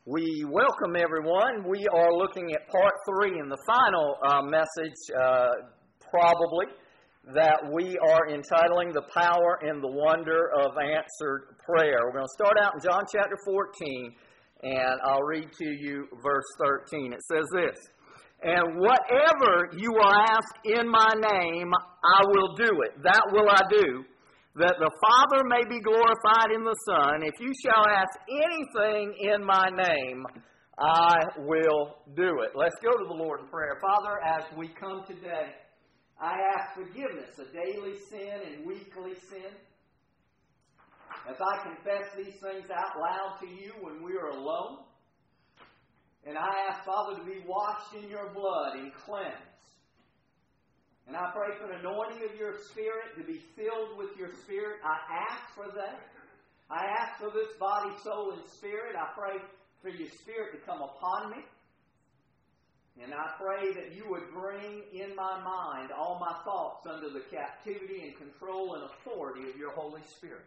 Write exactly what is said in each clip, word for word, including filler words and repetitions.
We welcome everyone. We are looking at part three and the final uh, message, uh, probably, that we are entitling The Power and the Wonder of Answered Prayer. We're going to start out in John chapter fourteen, and I'll read to you verse thirteen. It says this, "And whatever you will ask in my name, I will do it. That will I do, that the Father may be glorified in the Son. If you shall ask anything in my name, I will do it." Let's go to the Lord in prayer. Father, as we come today, I ask forgiveness of daily sin and weekly sin. As I confess these things out loud to you when we are alone. And I ask, Father, to be washed in your blood and cleansed. And I pray for an anointing of your Spirit, to be filled with your Spirit. I ask for that. I ask for this body, soul, and spirit. I pray for your Spirit to come upon me. And I pray that you would bring in my mind all my thoughts under the captivity and control and authority of your Holy Spirit.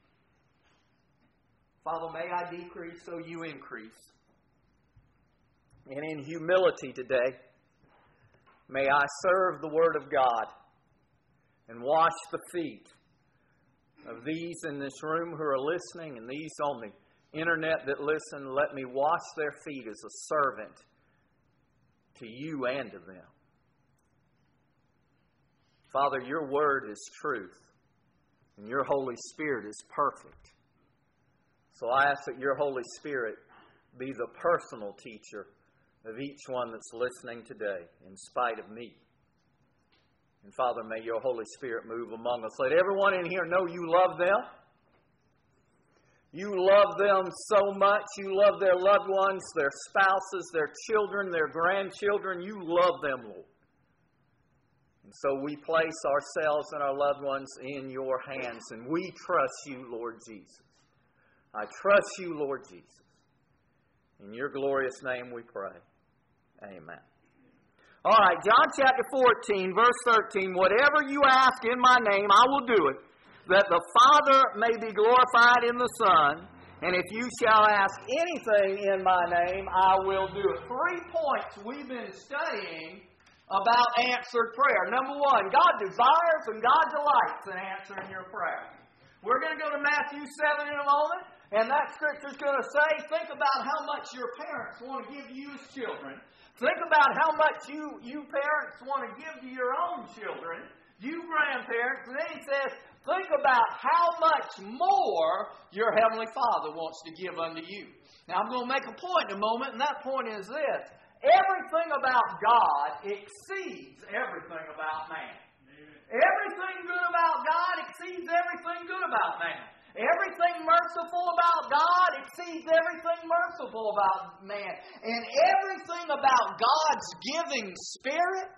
Father, may I decrease so you increase. And in humility today, may I serve the Word of God and wash the feet of these in this room who are listening and these on the internet that listen. Let me wash their feet as a servant to you and to them. Father, your Word is truth and your Holy Spirit is perfect. So I ask that your Holy Spirit be the personal teacher of each one that's listening today, in spite of me. And Father, may your Holy Spirit move among us. Let everyone in here know you love them. You love them so much. You love their loved ones, their spouses, their children, their grandchildren. You love them, Lord. And so we place ourselves and our loved ones in your hands, and we trust you, Lord Jesus. I trust you, Lord Jesus. In your glorious name we pray. Amen. All right, John chapter fourteen, verse thirteen. "Whatever you ask in my name, I will do it, that the Father may be glorified in the Son. And if you shall ask anything in my name, I will do it." Three points we've been studying about answered prayer. Number one, God desires and God delights in answering your prayer. We're going to go to Matthew seven in a moment. And that scripture is going to say, think about how much your parents want to give you as children. Think about how much you, you parents want to give to your own children, you grandparents. And then he says, think about how much more your Heavenly Father wants to give unto you. Now I'm going to make a point in a moment, and that point is this. Everything about God exceeds everything about man. Everything good about God exceeds everything good about man. Everything merciful about God exceeds everything merciful about man. And everything about God's giving spirit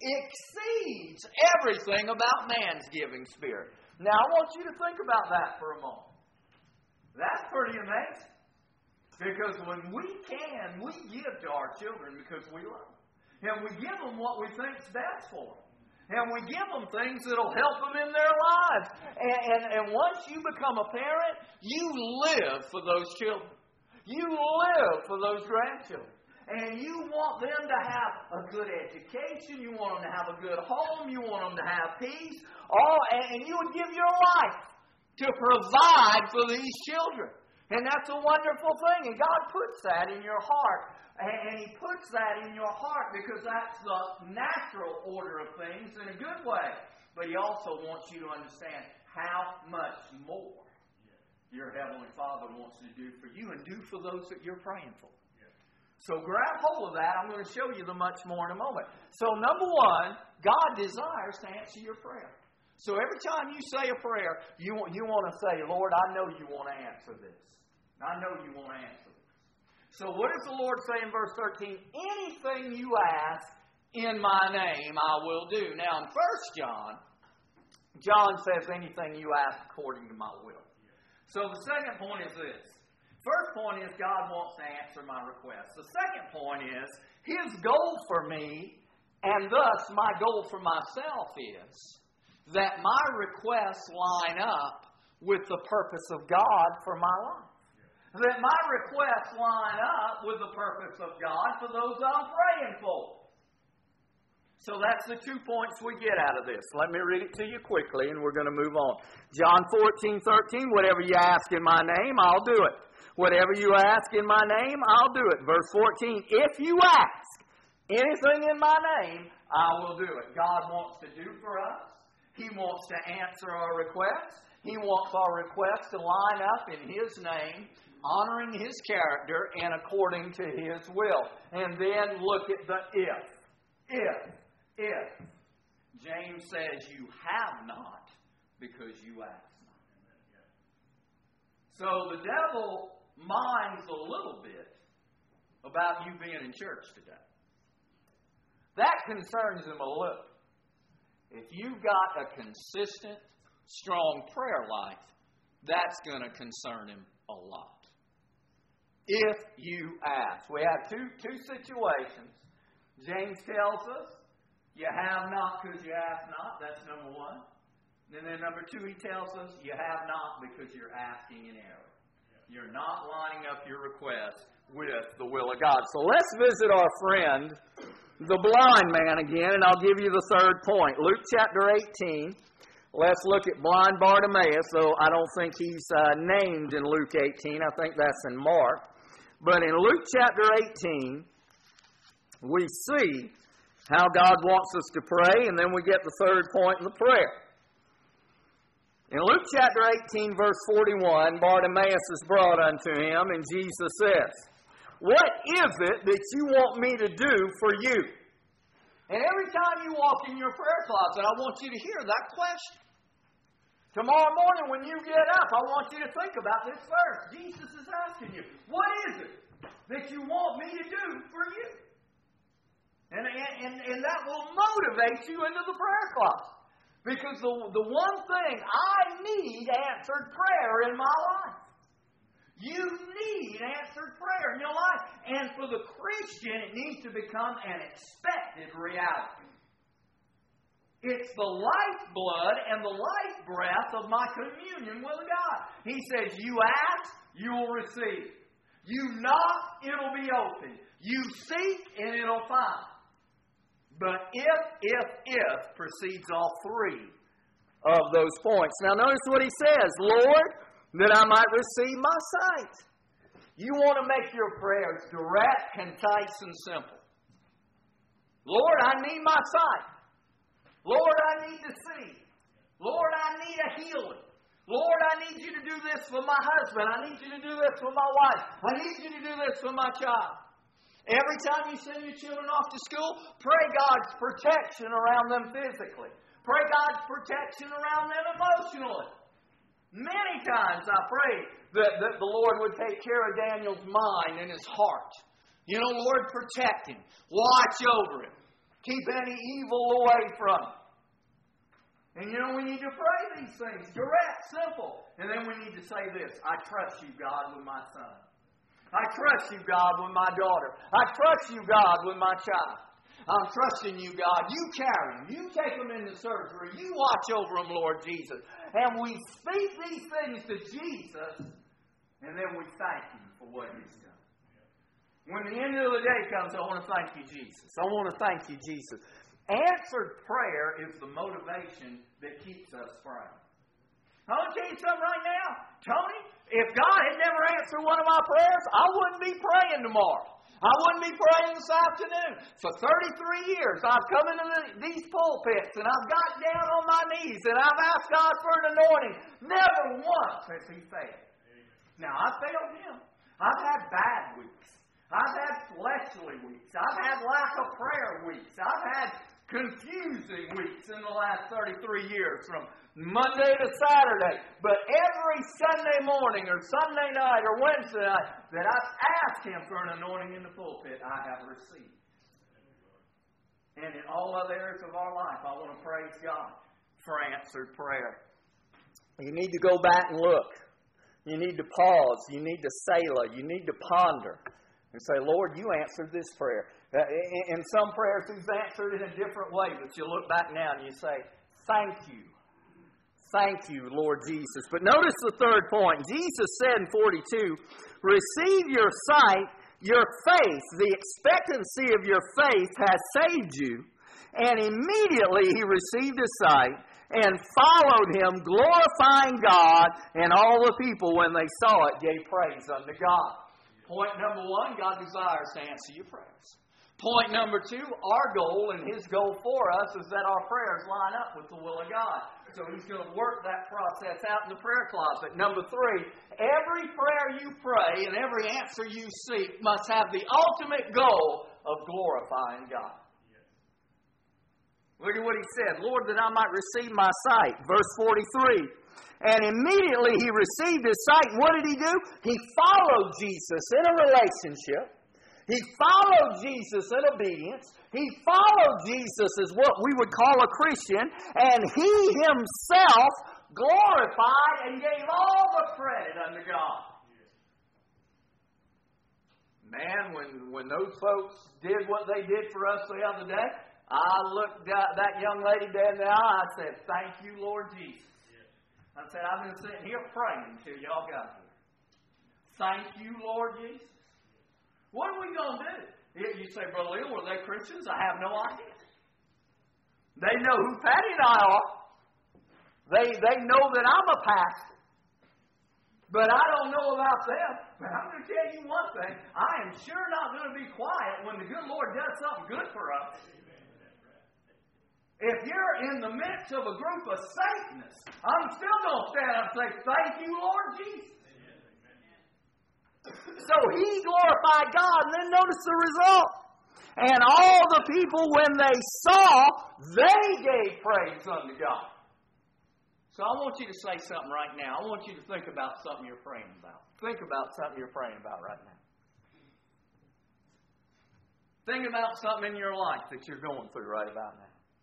exceeds everything about man's giving spirit. Now, I want you to think about that for a moment. That's pretty amazing. Because when we can, we give to our children because we love them. And we give them what we think is best for them. And we give them things that will help them in their lives. And, and, and once you become a parent, you live for those children. You live for those grandchildren. And you want them to have a good education. You want them to have a good home. You want them to have peace. All, and you would give your life to provide for these children. And that's a wonderful thing. And God puts that in your heart. And He puts that in your heart because that's the natural order of things in a good way. But He also wants you to understand how much more your Heavenly Father wants to do for you and do for those that you're praying for. So grab hold of that. I'm going to show you the much more in a moment. So number one, God desires to answer your prayer. So every time you say a prayer, you want, you want to say, Lord, I know you want to answer this. I know you want to answer this. So what does the Lord say in verse thirteen? Anything you ask in my name, I will do. Now in First John, John says anything you ask according to my will. So the second point is this. First point is God wants to answer my request. The second point is His goal for me, and thus my goal for myself is that my requests line up with the purpose of God for my life. That my requests line up with the purpose of God for those I'm praying for. So that's the two points we get out of this. Let me read it to you quickly and we're going to move on. John fourteen thirteen, whatever you ask in my name, I'll do it. Whatever you ask in my name, I'll do it. Verse fourteen, if you ask anything in my name, I will do it. God wants to do for us. He wants to answer our requests. He wants our requests to line up in His name, honoring His character and according to His will. And then look at the if. If. If. James says you have not because you ask not. So the devil minds a little bit about you being in church today. That concerns him a little. If you've got a consistent, strong prayer life, that's going to concern him a lot. If you ask. We have two, two situations. James tells us, you have not because you ask not. That's number one. And then number two, he tells us, you have not because you're asking in error. You're not lining up your request with the will of God. So let's visit our friend, the blind man again, and I'll give you the third point. Luke chapter eighteen. Let's look at blind Bartimaeus, though I don't think he's uh, named in Luke eighteen. I think that's in Mark. But in Luke chapter eighteen, we see how God wants us to pray, and then we get the third point in the prayer. In Luke chapter eighteen, verse forty-one, Bartimaeus is brought unto him, and Jesus says, what is it that you want me to do for you? And every time you walk in your prayer closet, I want you to hear that question. Tomorrow morning when you get up, I want you to think about this verse. Jesus is asking you, what is it that you want me to do for you? And, and, and that will motivate you into the prayer closet. Because the, the one thing I need answered prayer in my life. You need answered prayer in your life. And for the Christian, it needs to become an expected reality. It's the lifeblood and the life breath of my communion with God. He says, you ask, you will receive. You knock, it'll be open. You seek, and it'll find. But if, if, if precedes all three of those points. Now notice what he says, Lord, that I might receive my sight. You want to make your prayers direct, concise, and simple. Lord, I need my sight. Lord, I need to see. Lord, I need a healing. Lord, I need you to do this for my husband. I need you to do this for my wife. I need you to do this for my child. Every time you send your children off to school, pray God's protection around them physically. Pray God's protection around them emotionally. Many times I prayed that, that the Lord would take care of Daniel's mind and his heart. You know, Lord, protect him. Watch over him. Keep any evil away from him. And you know, we need to pray these things. Direct, simple. And then we need to say this, I trust you, God, with my son. I trust you, God, with my daughter. I trust you, God, with my child. I'm trusting you, God. You carry them. You take them into surgery. You watch over them, Lord Jesus. And we speak these things to Jesus, and then we thank Him for what He's done. When the end of the day comes, I want to thank you, Jesus. I want to thank you, Jesus. Answered prayer is the motivation that keeps us praying. I want to tell you something right now. Tony, if God had never answered one of my prayers, I wouldn't be praying tomorrow. I wouldn't be praying this afternoon. For thirty-three years, I've come into the, these pulpits, and I've got down on my knees, and I've asked God for an anointing. Never once has He failed. Now, I've failed Him. I've had bad weeks. I've had fleshly weeks. I've had lack of prayer weeks. I've had confusing weeks in the last thirty-three years, from Monday to Saturday. But every Sunday morning or Sunday night or Wednesday night that I've asked Him for an anointing in the pulpit, I have received. And in all other areas of our life, I want to praise God for answered prayer. You need to go back and look. You need to pause. You need to selah. You need to ponder and say, Lord, you answered this prayer. In some prayers, He's answered in a different way, but you look back now and you say, thank you. Thank you, Lord Jesus. But notice the third point. Jesus said in forty-two, receive your sight, your faith, the expectancy of your faith has saved you. And immediately he received his sight and followed him, glorifying God, and all the people, when they saw it, gave praise unto God. Point number one, God desires to answer your prayers. Point number two, our goal and His goal for us is that our prayers line up with the will of God. So He's going to work that process out in the prayer closet. Number three, every prayer you pray and every answer you seek must have the ultimate goal of glorifying God. Look at what he said. Lord, that I might receive my sight. Verse forty-three. And immediately he received his sight. What did he do? He followed Jesus in a relationship. He followed Jesus in obedience. He followed Jesus as what we would call a Christian. And he himself glorified and gave all the credit unto God. Man, when, when those folks did what they did for us the other day, I looked at that young lady dead in the eye. I said, thank you, Lord Jesus. I said, I've been sitting here praying until y'all got here. Thank you, Lord Jesus. What are we going to do? You say, Brother Leo, were they Christians? I have no idea. They know who Patty and I are. They, they know that I'm a pastor. But I don't know about them. But I'm going to tell you one thing. I am sure not going to be quiet when the good Lord does something good for us. If you're in the midst of a group of Satanists, I'm still going to stand up and say, thank you, Lord Jesus. So he glorified God, and then notice the result. And all the people, when they saw, they gave praise unto God. So I want you to say something right now. I want you to think about something you're praying about. Think about something you're praying about right now. Think about something in your life that you're going through right about now.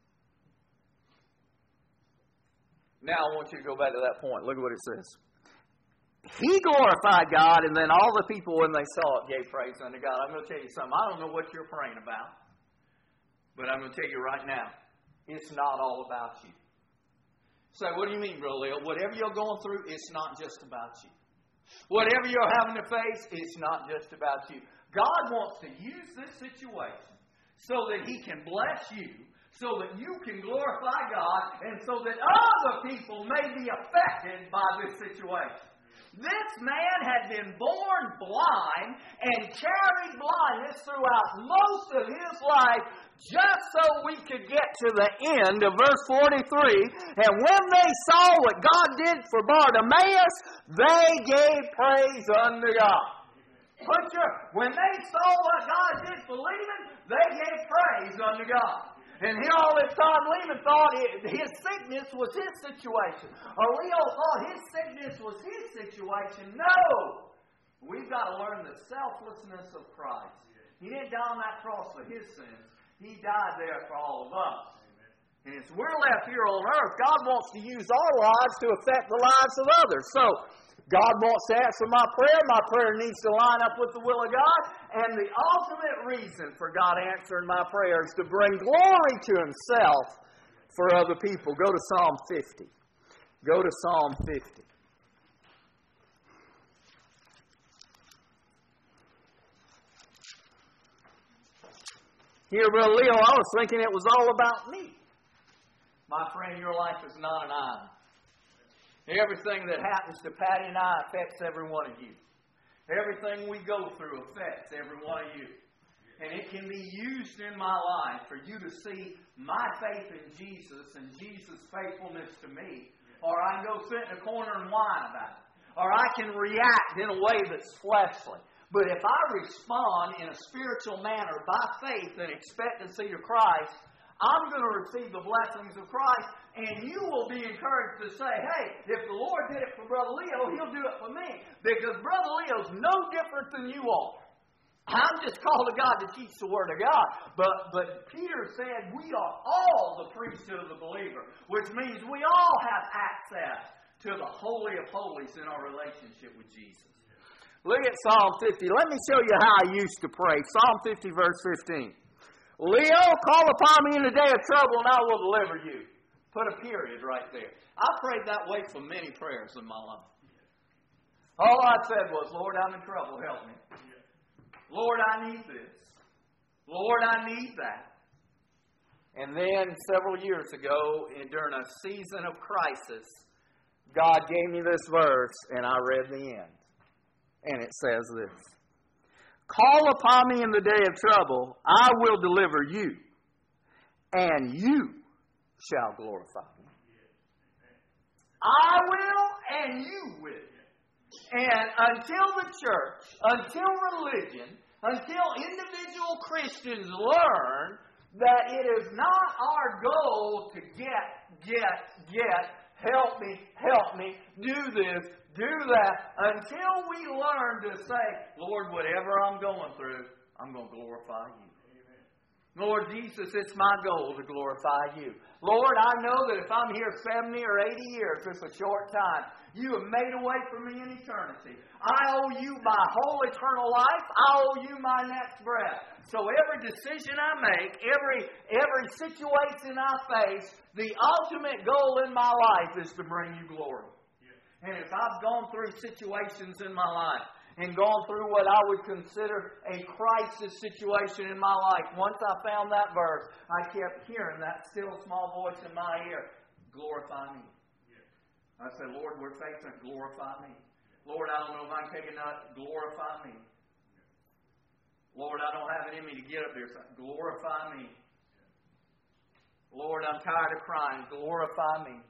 Now I want you to go back to that point. Look at what it says. He glorified God, and then all the people, when they saw it, gave praise unto God. I'm going to tell you something. I don't know what you're praying about, but I'm going to tell you right now, it's not all about you. So what do you mean, Brother Leo? Whatever you're going through, it's not just about you. Whatever you're having to face, it's not just about you. God wants to use this situation so that He can bless you, so that you can glorify God, and so that other people may be affected by this situation. This man had been born blind and carried blindness throughout most of his life just so we could get to the end of verse forty-three. And when they saw what God did for Bartimaeus, they gave praise unto God. Put your, when they saw what God did for Leman, they gave praise unto God. And here all this time, Leman thought his sickness was his situation. Or Leo thought his sickness was his situation. No! We've got to learn the selflessness of Christ. He didn't die on that cross for his sins. He died there for all of us. And as we're left here on earth, God wants to use our lives to affect the lives of others. So, God wants to answer my prayer. My prayer needs to line up with the will of God. And the ultimate reason for God answering my prayer is to bring glory to Himself for other people. Go to Psalm fifty. Go to Psalm fifty. Here, Brother Leo, I was thinking it was all about me. My friend, your life is not an island. Everything that happens to Patty and I affects every one of you. Everything we go through affects every one of you. And it can be used in my life for you to see my faith in Jesus and Jesus' faithfulness to me. Or I can go sit in a corner and whine about it. Or I can react in a way that's fleshly. But if I respond in a spiritual manner by faith and expectancy to Christ, I'm going to receive the blessings of Christ, and you will be encouraged to say, hey, if the Lord did it for Brother Leo, He'll do it for me. Because Brother Leo's no different than you are. I'm just called to God to teach the Word of God. But, but Peter said we are all the priesthood of the believer, which means we all have access to the Holy of Holies in our relationship with Jesus. Look at Psalm fifty. Let me show you how I used to pray. Psalm fifty, verse fifteen. Leo, call upon me in the day of trouble, and I will deliver you. Put a period right there. I prayed that way for many prayers in my life. All I said was, Lord, I'm in trouble. Help me. Lord, I need this. Lord, I need that. And then several years ago, during a season of crisis, God gave me this verse, and I read the end. And it says this. Call upon me in the day of trouble, I will deliver you, and you shall glorify me. I will, and you will. And until the church, until religion, until individual Christians learn that it is not our goal to get, get, get, help me, help me, do this, do that, until we learn to say, Lord, whatever I'm going through, I'm going to glorify you. Lord Jesus, it's my goal to glorify you. Lord, I know that if I'm here seventy or eighty years, it's a short time. You have made a way for me in eternity. I owe you my whole eternal life. I owe you my next breath. So every decision I make, every, every situation I face, the ultimate goal in my life is to bring you glory. And if I've gone through situations in my life, and gone through what I would consider a crisis situation in my life. Once I found that verse, I kept hearing that still small voice in my ear. Glorify me. I said, Lord, we're facing it. Glorify me. Lord, I don't know if I can take a nut. Glorify me. Lord, I don't have it in me to get up there. So glorify me. Lord, I'm tired of crying. Glorify me.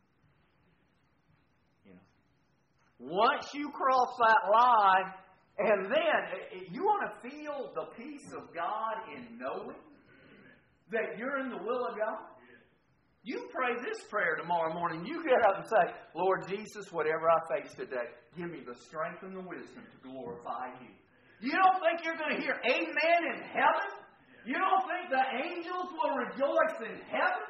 Once you cross that line, and then you want to feel the peace of God in knowing that you're in the will of God. You pray this prayer tomorrow morning. You get up and say, Lord Jesus, whatever I face today, give me the strength and the wisdom to glorify you. You don't think you're going to hear amen in heaven? You don't think the angels will rejoice in heaven?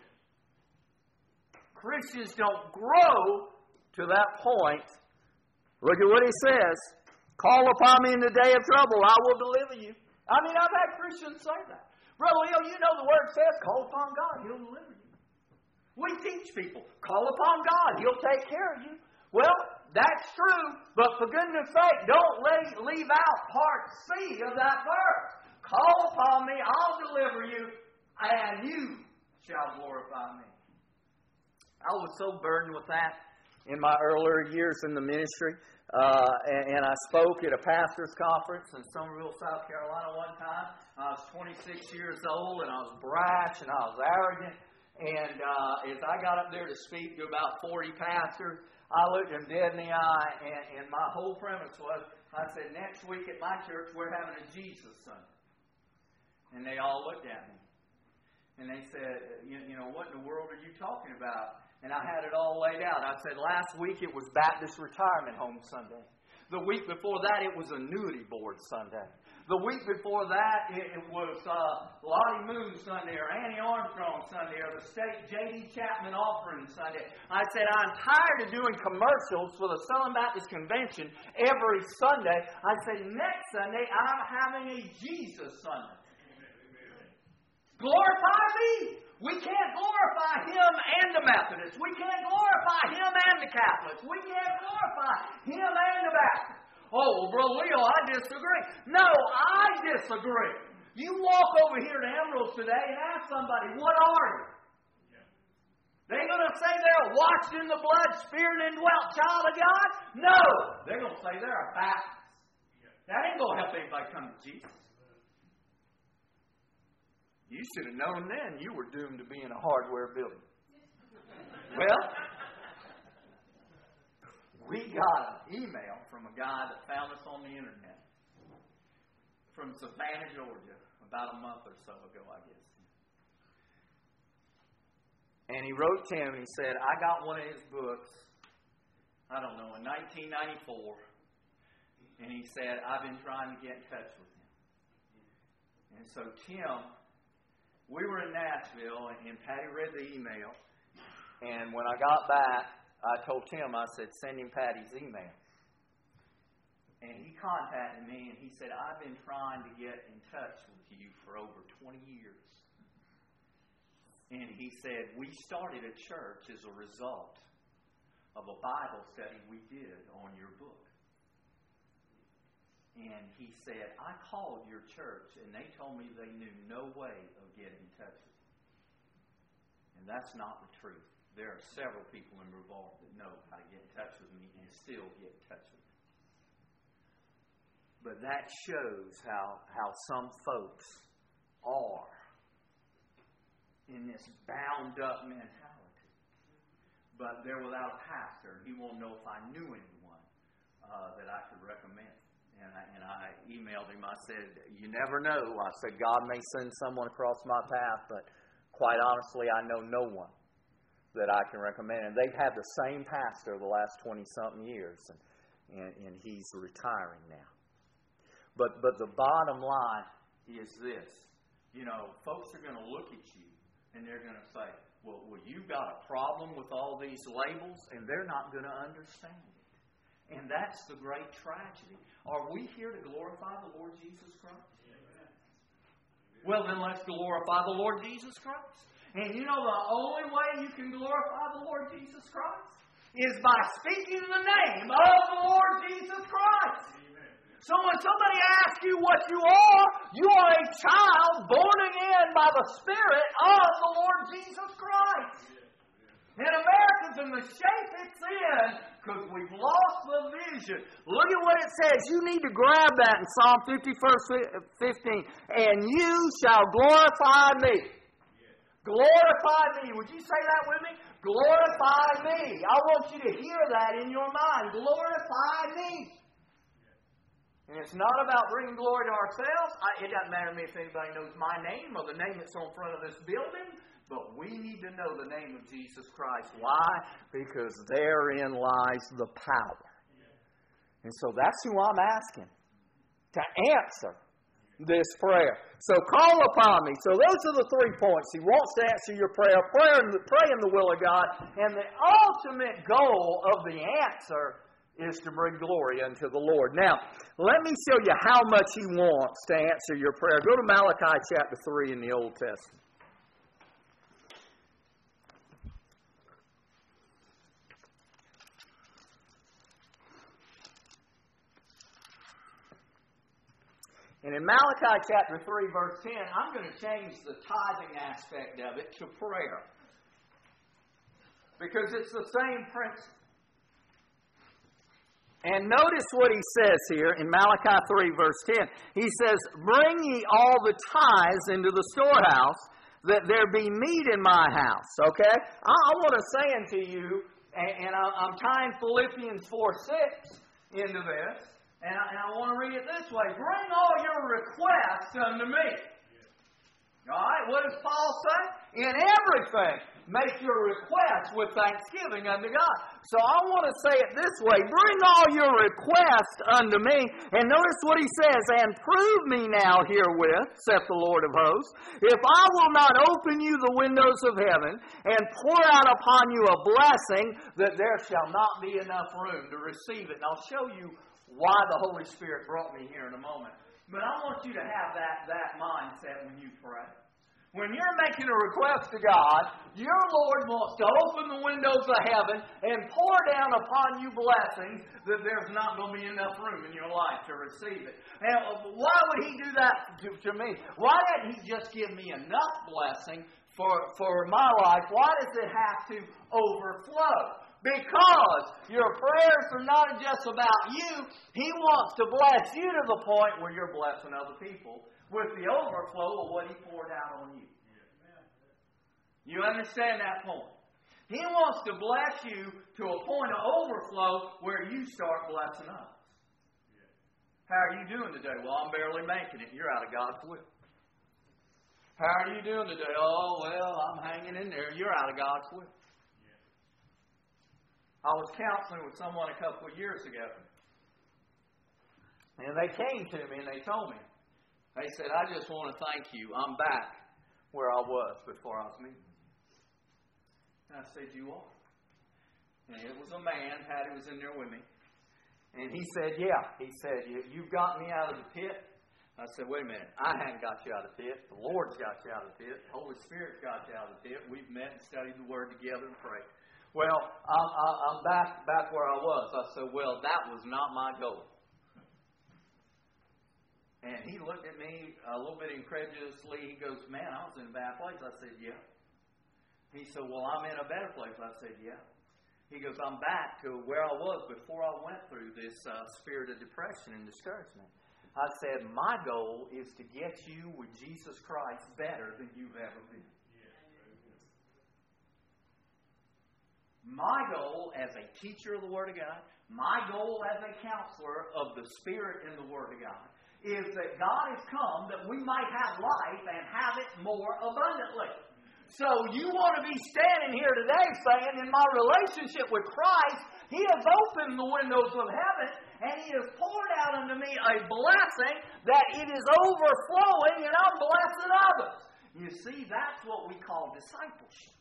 Christians don't grow to that point. Look at what he says. Call upon me in the day of trouble. I will deliver you. I mean, I've had Christians say that. Brother Leo, you know the word says, call upon God. He'll deliver you. We teach people, call upon God. He'll take care of you. Well, that's true. But for goodness sake, don't leave out part C of that verse. Call upon me. I'll deliver you. And you shall glorify me. I was so burdened with that in my earlier years in the ministry. Uh, and, and I spoke at a pastor's conference in Summerville, South Carolina one time. I was twenty-six years old, and I was brash, and I was arrogant. And uh, as I got up there to speak to about forty pastors, I looked them dead in the eye, and, and my whole premise was, I said, next week at my church, we're having a Jesus Sunday. And they all looked at me. And they said, you, you know, what in the world are you talking about? And I had it all laid out. I said, last week it was Baptist Retirement Home Sunday. The week before that, it was Annuity Board Sunday. The week before that, it, it was uh, Lottie Moon Sunday or Annie Armstrong Sunday or the State J D Chapman Offering Sunday. I said, I'm tired of doing commercials for the Southern Baptist Convention every Sunday. I said, next Sunday, I'm having a Jesus Sunday. Glorify me. We can't glorify Him and the Methodists. We can't glorify Him and the Catholics. We can't glorify Him and the Baptists. Oh, well, Brother Leo, I disagree. No, I disagree. You walk over here to Emerald today and ask somebody, what are you? Yeah. They're going to say they're a washed in the blood, spirit indwelt child of God? No. They're going to say they're a Baptist. Yeah. That ain't going to help anybody come to Jesus. You should have known then you were doomed to be in a hardware building. Well, we got an email from a guy that found us on the internet from Savannah, Georgia, about a month or so ago, I guess. And he wrote to him and he said, I got one of his books, I don't know, in nineteen ninety-four. And he said, I've been trying to get in touch with him. And so Tim, we were in Nashville, and Patty read the email. And when I got back, I told Tim, I said, send him Patty's email. And he contacted me, and he said, I've been trying to get in touch with you for over twenty years. And he said, we started a church as a result of a Bible study we did on your book. And he said, I called your church, and they told me they knew no way of getting in touch with you. And that's not the truth. There are several people in Brevard that know how to get in touch with me and still get in touch with me. But that shows how, how some folks are in this bound-up mentality. But they're without a pastor, and he won't know if I knew anyone uh, that I could recommend. And I, and I emailed him. I said, you never know. I said, God may send someone across my path, but quite honestly, I know no one that I can recommend. And they've had the same pastor the last twenty-something years, and, and, and he's retiring now. But but the bottom line is this. You know, folks are going to look at you and they're going to say, well, well, you've got a problem with all these labels, and they're not going to understand it. And that's the great tragedy. Are we here to glorify the Lord Jesus Christ? Amen. Well, then let's glorify the Lord Jesus Christ. And you know the only way you can glorify the Lord Jesus Christ is by speaking the name of the Lord Jesus Christ. So when somebody asks you what you are, you are a child born again by the Spirit of the Lord Jesus Christ. And America's in the shape it's in because we've lost the vision. Look at what it says. You need to grab that in Psalm fifty, verse fifteen. And you shall glorify me. Glorify me. Would you say that with me? Glorify me. I want you to hear that in your mind. Glorify me. And it's not about bringing glory to ourselves. I, it doesn't matter to me if anybody knows my name or the name that's on front of this building. But we need to know the name of Jesus Christ. Why? Because therein lies the power. And so that's who I'm asking to answer this prayer. So call upon me. So those are the three points. He wants to answer your prayer. Prayer in the, pray in the will of God. And the ultimate goal of the answer is to bring glory unto the Lord. Now, let me show you how much He wants to answer your prayer. Go to Malachi chapter three in the Old Testament. And in Malachi chapter three, verse ten, I'm going to change the tithing aspect of it to prayer. Because it's the same principle. And notice what he says here in Malachi three, verse ten. He says, bring ye all the tithes into the storehouse, that there be meat in my house. Okay? I, I want to say unto you, and, and I, I'm tying Philippians four six into this, and I, and I want to read it this way. Bring all your requests unto me. All right? What does Paul say? In everything, make your requests with thanksgiving unto God. So I want to say it this way. Bring all your requests unto me. And notice what he says. And prove me now herewith, saith the Lord of hosts, if I will not open you the windows of heaven and pour out upon you a blessing, that there shall not be enough room to receive it. And I'll show you why the Holy Spirit brought me here in a moment. But I want you to have that, that mindset when you pray. When you're making a request to God, your Lord wants to open the windows of heaven and pour down upon you blessings that there's not going to be enough room in your life to receive it. And why would He do that to, to me? Why didn't He just give me enough blessing for, for my life? Why does it have to overflow? Because your prayers are not just about you. He wants to bless you to the point where you're blessing other people with the overflow of what He poured out on you. You understand that point? He wants to bless you to a point of overflow where you start blessing others. How are you doing today? Well, I'm barely making it. You're out of God's will. How are you doing today? Oh, well, I'm hanging in there. You're out of God's will. I was counseling with someone a couple of years ago. And they came to me and they told me, they said, I just want to thank you. I'm back where I was before I was meeting you. And I said, you are. And it was a man, Patty was in there with me. And he said, yeah. He said, you, you've got me out of the pit. I said, wait a minute. I hadn't got you out of the pit. The Lord's got you out of the pit. The Holy Spirit's got you out of the pit. We've met and studied the Word together and prayed. Well, I'm, I'm back, back where I was. I said, well, that was not my goal. And he looked at me a little bit incredulously. He goes, man, I was in a bad place. I said, yeah. He said, well, I'm in a better place. I said, yeah. He goes, I'm back to where I was before I went through this uh, spirit of depression and discouragement. I said, my goal is to get you with Jesus Christ better than you've ever been. My goal as a teacher of the Word of God, my goal as a counselor of the Spirit in the Word of God, is that God has come that we might have life and have it more abundantly. So you want to be standing here today saying, in my relationship with Christ, He has opened the windows of heaven and He has poured out unto me a blessing that it is overflowing and I'm blessing others. You see, that's what we call discipleship.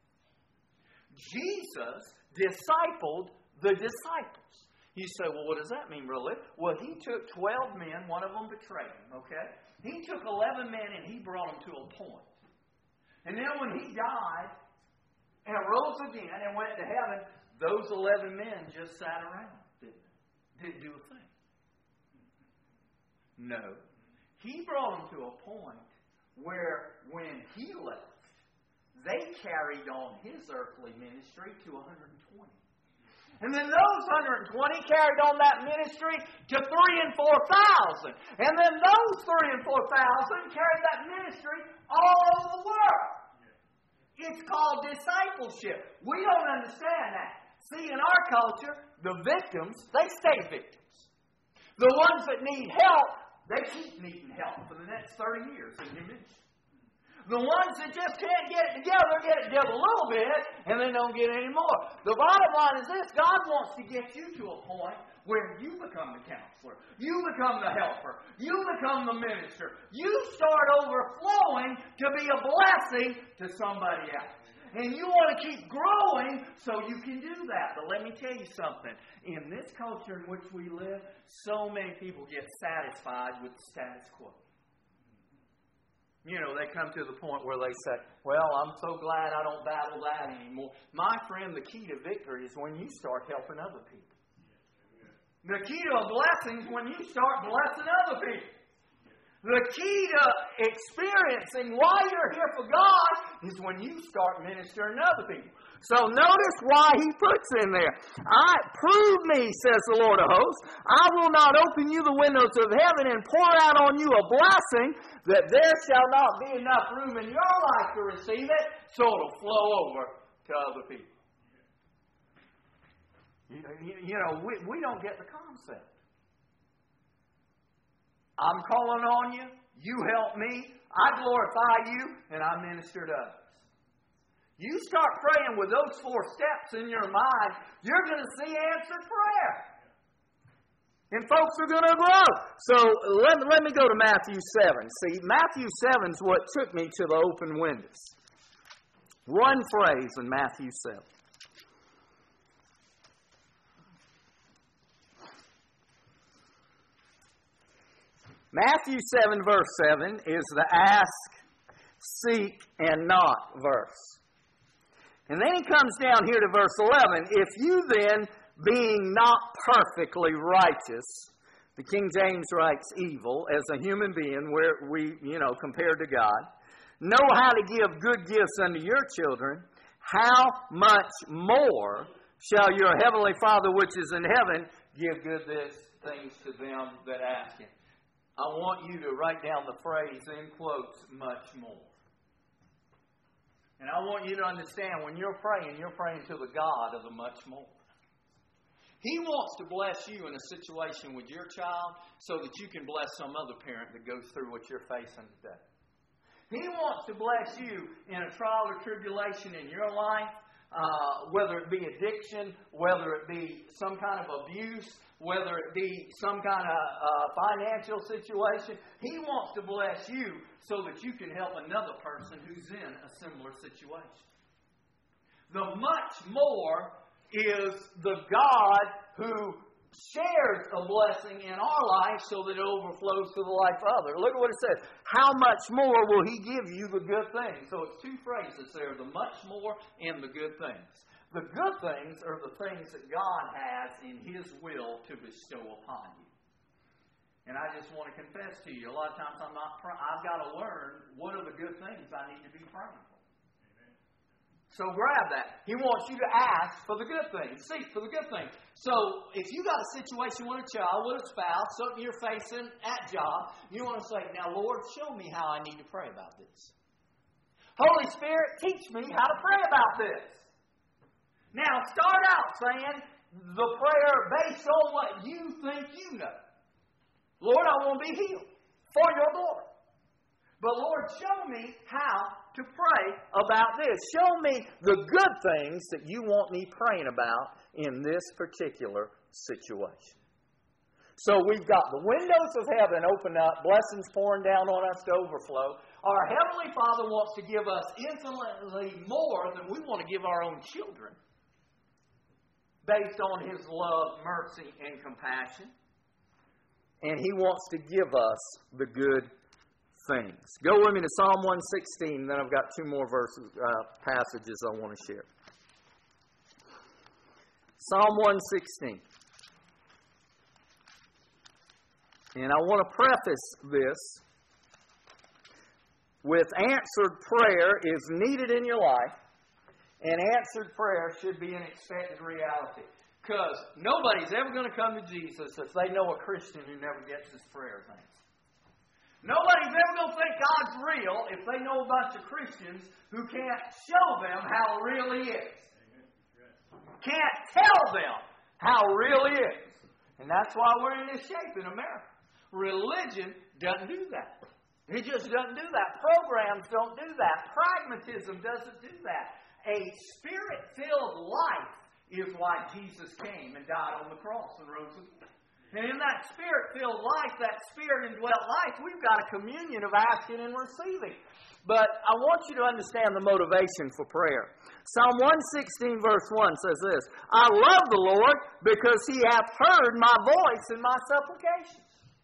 Jesus discipled the disciples. You say, well, what does that mean, really? Well, He took twelve men, one of them betrayed Him, okay? He took eleven men and He brought them to a point. And then when He died and rose again and went to heaven, those eleven men just sat around, didn't they? Didn't do a thing. No. He brought them to a point where when He left, they carried on His earthly ministry to one hundred twenty. And then those one hundred twenty carried on that ministry to three and four thousand. And then those three and four thousand carried that ministry all over the world. It's called discipleship. We don't understand that. See, in our culture, the victims, they stay victims. The ones that need help, they keep needing help for the next thirty years in their ministry. The ones that just can't get it together, get it together a little bit, and then don't get any more. The bottom line is this: God wants to get you to a point where you become the counselor. You become the helper. You become the minister. You start overflowing to be a blessing to somebody else. And you want to keep growing so you can do that. But let me tell you something. In this culture in which we live, so many people get satisfied with the status quo. You know, they come to the point where they say, well, I'm so glad I don't battle that anymore. My friend, the key to victory is when you start helping other people. The key to a blessing is when you start blessing other people. The key to experiencing why you're here for God is when you start ministering to other people. So notice why He puts in there. I prove me, says the Lord of hosts. I will not open you the windows of heaven and pour out on you a blessing that there shall not be enough room in your life to receive it, so it'll flow over to other people. You, you, you know, we, we don't get the concept. I'm calling on you. You help me. I glorify you, and I minister to others. You start praying with those four steps in your mind, you're going to see answered prayer. And folks are going to grow. So let, let me go to Matthew seven. See, Matthew seven is what took me to the open windows. One phrase in Matthew seven. Matthew seven, verse seven, is the ask, seek, and knock verse. And then he comes down here to verse eleven. If you then, being not perfectly righteous, the King James writes evil, as a human being, where we, you know, compared to God, know how to give good gifts unto your children, how much more shall your heavenly Father which is in heaven give good things to them that ask Him. I want you to write down the phrase, in quotes, much more. And I want you to understand, when you're praying, you're praying to the God of the much more. He wants to bless you in a situation with your child so that you can bless some other parent that goes through what you're facing today. He wants to bless you in a trial or tribulation in your life, uh, whether it be addiction, whether it be some kind of abuse, whether it be some kind of uh, financial situation. He wants to bless you so that you can help another person who's in a similar situation. The much more is the God who shares a blessing in our life so that it overflows to the life of others. Look at what it says. How much more will He give you the good things? So it's two phrases there, the much more and the good things. The good things are the things that God has in His will to bestow upon you. And I just want to confess to you, a lot of times I'm not, I've got to learn what are the good things I need to be praying for. So grab that. He wants you to ask for the good things. Seek for the good things. So if you got a situation with a child, with a spouse, something you're facing at job, you want to say, now Lord, show me how I need to pray about this. Holy Spirit, teach me how to pray about this. Now start out saying the prayer based on what you think you know. Lord, I want to be healed for your glory. But Lord, show me how to pray about this. Show me the good things that you want me praying about in this particular situation. So we've got the windows of heaven open up, blessings pouring down on us to overflow. Our Heavenly Father wants to give us infinitely more than we want to give our own children, based on His love, mercy, and compassion. And He wants to give us the good things. Go with me to Psalm one sixteen, then I've got two more verses, uh, passages I want to share. Psalm one sixteen. And I want to preface this with answered prayer is needed in your life, and answered prayer should be an expected reality. Because nobody's ever going to come to Jesus if they know a Christian who never gets his prayers answered. Nobody's ever going to think God's real if they know a bunch of Christians who can't show them how real He is. Can't tell them how real He is. And that's why we're in this shape in America. Religion doesn't do that. It just doesn't do that. Programs don't do that. Pragmatism doesn't do that. A Spirit-filled life is why Jesus came and died on the cross and rose again. And in that Spirit-filled life, that Spirit-indwelt life, we've got a communion of asking and receiving. But I want you to understand the motivation for prayer. Psalm one sixteen verse one says this, I love the Lord because He hath heard my voice and my supplications.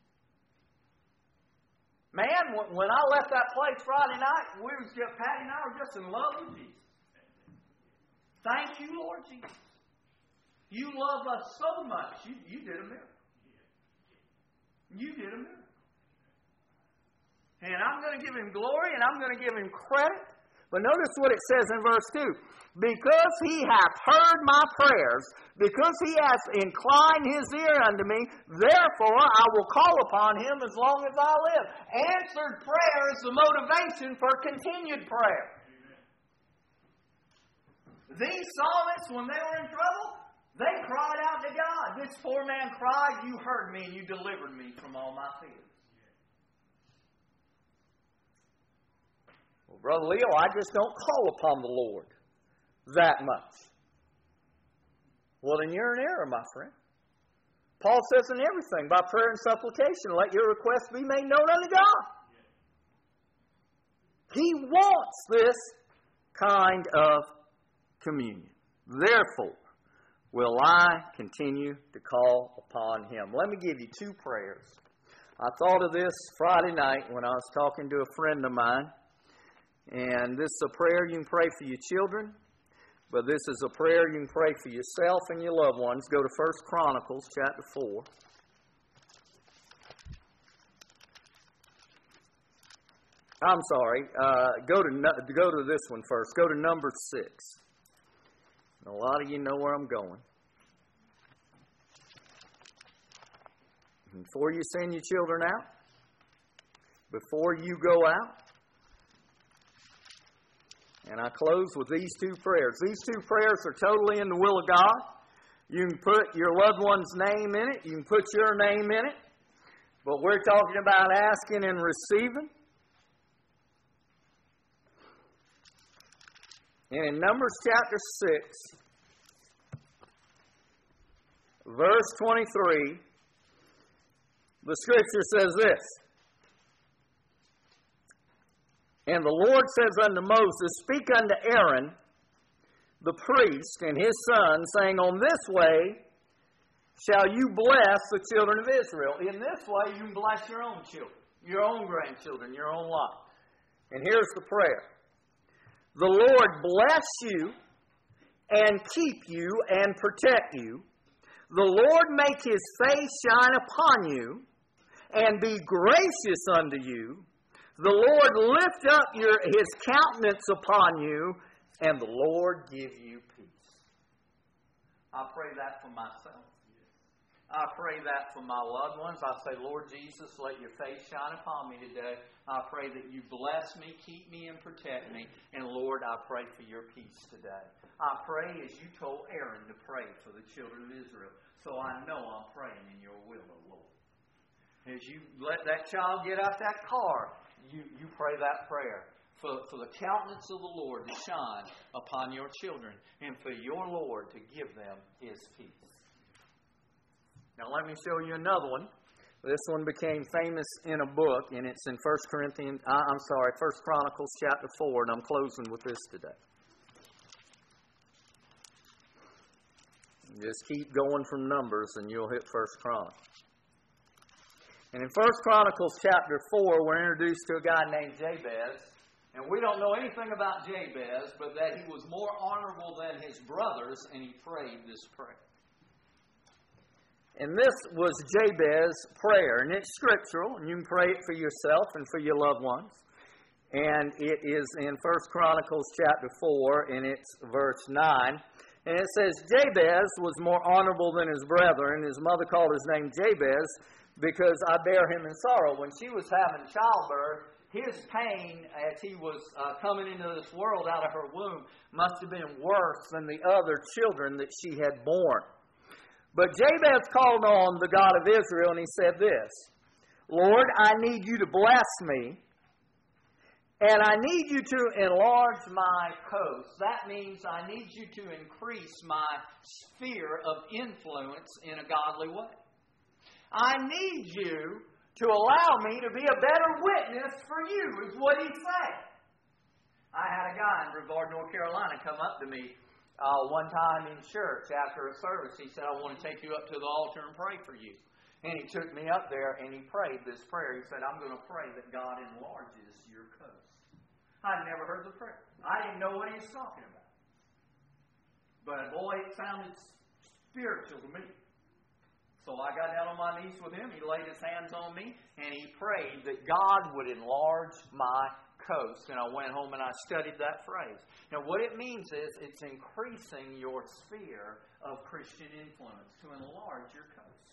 Man, when I left that place Friday night, we was just, Patty and I were just in love with Jesus. Thank you, Lord Jesus. You love us so much. You, you did a miracle. You did a miracle. And I'm going to give Him glory and I'm going to give Him credit. But notice what it says in verse two. Because He hath heard my prayers, because He hath inclined His ear unto me, therefore I will call upon Him as long as I live. Answered prayer is the motivation for continued prayer. Amen. These psalmists, when they were in trouble, they cried out to God. This poor man cried, you heard me and you delivered me from all my fears. Well, Brother Leo, I just don't call upon the Lord that much. Well, then you're in error, my friend. Paul says in everything, by prayer and supplication, let your requests be made known unto God. He wants this kind of communion. Therefore, will I continue to call upon Him? Let me give you two prayers. I thought of this Friday night when I was talking to a friend of mine. And this is a prayer you can pray for your children. But this is a prayer you can pray for yourself and your loved ones. Go to First Chronicles chapter four. I'm sorry. Uh, go to go to this one first. Go to number six. A lot of you know where I'm going. Before you send your children out, before you go out, and I close with these two prayers. These two prayers are totally in the will of God. You can put your loved one's name in it. You can put your name in it. But we're talking about asking and receiving. And in Numbers chapter six, verse twenty-three, the Scripture says this. And the Lord says unto Moses, speak unto Aaron, the priest, and his son, saying, on this way shall you bless the children of Israel. In this way, you can bless your own children, your own grandchildren, your own life. And here's the prayer. The Lord bless you and keep you and protect you. The Lord make His face shine upon you and be gracious unto you. The Lord lift up your, His countenance upon you, and the Lord give you peace. I pray that for myself. I pray that for my loved ones. I say, Lord Jesus, let your face shine upon me today. I pray that you bless me, keep me, and protect me. And Lord, I pray for your peace today. I pray as you told Aaron to pray for the children of Israel. So I know I'm praying in your will, O Lord. As you let that child get out that car, you, you pray that prayer. For, for the countenance of the Lord to shine upon your children, and for your Lord to give them His peace. Now let me show you another one. This one became famous in a book, and it's in First Corinthians. Uh, I'm sorry, First Chronicles chapter four, and I'm closing with this today. Just keep going from Numbers, and you'll hit First Chronicles. And in First Chronicles chapter four, we're introduced to a guy named Jabez. And we don't know anything about Jabez, but that he was more honorable than his brothers, and he prayed this prayer. And this was Jabez's prayer, and it's scriptural, and you can pray it for yourself and for your loved ones. And it is in First Chronicles chapter four, and it's verse nine. And it says, Jabez was more honorable than his brethren. His mother called his name Jabez because I bear him in sorrow. When she was having childbirth, his pain as he was uh, coming into this world out of her womb must have been worse than the other children that she had borne. But Jabez called on the God of Israel, and he said this, Lord, I need you to bless me, and I need you to enlarge my coast. That means I need you to increase my sphere of influence in a godly way. I need you to allow me to be a better witness for you, is what he said. I had a guy in Brevard, North Carolina, come up to me uh, one time in church after a service. He said, I want to take you up to the altar and pray for you. And he took me up there and he prayed this prayer. He said, I'm going to pray that God enlarges your coast. I'd never heard the prayer. I didn't know what he was talking about. But boy, it sounded spiritual to me. So I got down on my knees with him. He laid his hands on me, and he prayed that God would enlarge my coast. And I went home and I studied that phrase. Now, what it means is it's increasing your sphere of Christian influence to enlarge your coast.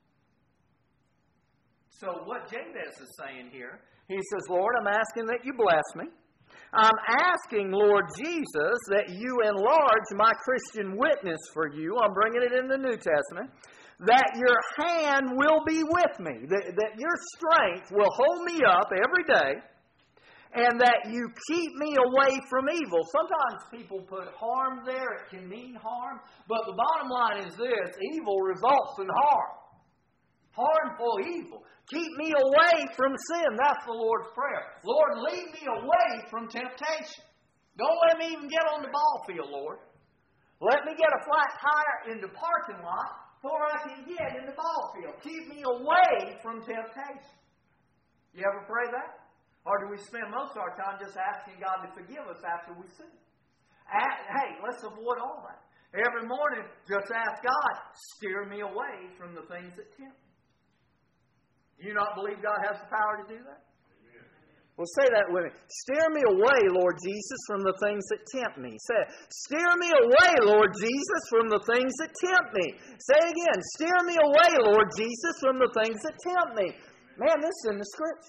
So what Jabez is saying here, he says, Lord, I'm asking that you bless me. I'm asking, Lord Jesus, that you enlarge my Christian witness for you. I'm bringing it in the New Testament. That your hand will be with me. That, that your strength will hold me up every day. And that you keep me away from evil. Sometimes people put harm there. It can mean harm. But the bottom line is this. Evil results in harm. Harmful evil. Keep me away from sin. That's the Lord's prayer. Lord, lead me away from temptation. Don't let me even get on the ball field, Lord. Let me get a flat tire in the parking lot before I can get in the ball field. Keep me away from temptation. You ever pray that? Or do we spend most of our time just asking God to forgive us after we sin? Hey, let's avoid all that. Every morning, just ask God, steer me away from the things that tempt me. Do you not believe God has the power to do that? Amen. Well, say that with me. Steer me away, Lord Jesus, from the things that tempt me. Say it. Steer me away, Lord Jesus, from the things that tempt me. Say it again. Steer me away, Lord Jesus, from the things that tempt me. Man, this is in the Scripture.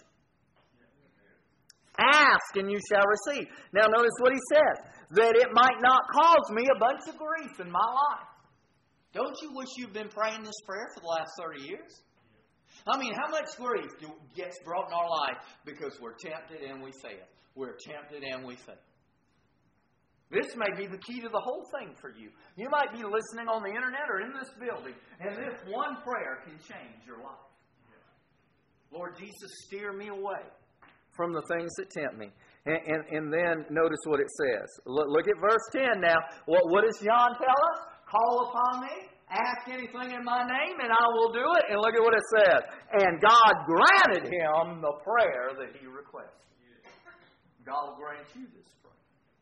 Ask and you shall receive. Now notice what he says. That it might not cause me a bunch of grief in my life. Don't you wish you'd been praying this prayer for the last thirty years? I mean, how much grief do, gets brought in our life because we're tempted and we fail? We're tempted and we fail. This may be the key to the whole thing for you. You might be listening on the internet or in this building, and this one prayer can change your life. Lord Jesus, steer me away from the things that tempt me. And, and, and then notice what it says. Look, look at verse ten now. What, what does John tell us? Call upon me, ask anything in my name and I will do it. And look at what it says. And God granted him the prayer that he requested. God will grant you this prayer.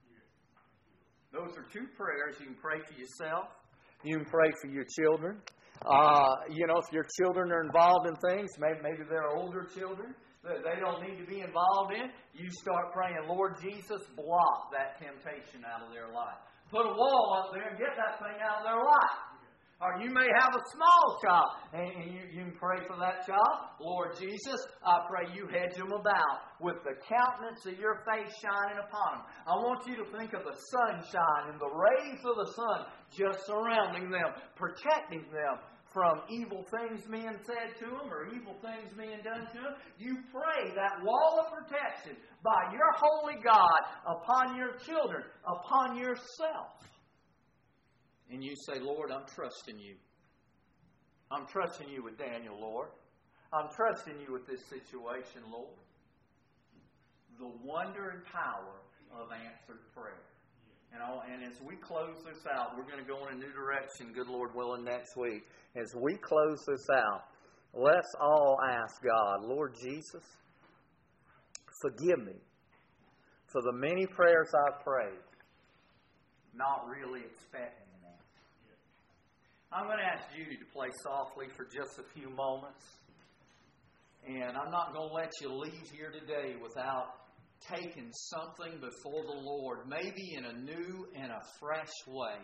Those are two prayers. You can pray for yourself. You can pray for your children. Uh, you know, if your children are involved in things, maybe, maybe they're older children that they don't need to be involved in, you start praying, Lord Jesus, block that temptation out of their life. Put a wall up there and get that thing out of their life. Or you may have a small child, and you, you can pray for that child. Lord Jesus, I pray you hedge them about with the countenance of your face shining upon them. I want you to think of the sunshine and the rays of the sun just surrounding them, protecting them from evil things being said to them or evil things being done to them. You pray that wall of protection by your holy God upon your children, upon yourself. And you say, Lord, I'm trusting you. I'm trusting you with Daniel, Lord. I'm trusting you with this situation, Lord. The wonder and power of answered prayer. And, all, and as we close this out, we're going to go in a new direction, good Lord willing, next week. As we close this out, let's all ask God, Lord Jesus, forgive me for the many prayers I've prayed, not really expecting. I'm going to ask Judy to play softly for just a few moments. And I'm not going to let you leave here today without taking something before the Lord, maybe in a new and a fresh way.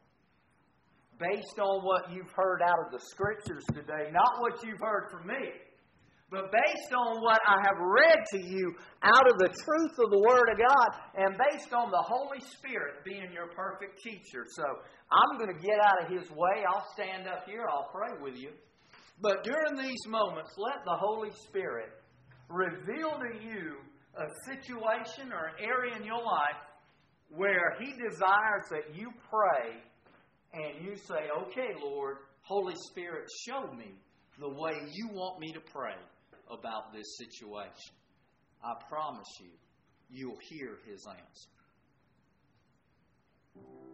Based on what you've heard out of the Scriptures today, not what you've heard from me, but based on what I have read to you out of the truth of the Word of God, and based on the Holy Spirit being your perfect teacher. So I'm going to get out of His way. I'll stand up here. I'll pray with you. But during these moments, let the Holy Spirit reveal to you a situation or an area in your life where He desires that you pray and you say, okay, Lord, Holy Spirit, show me the way you want me to pray about this situation. I promise you, you'll hear His answer.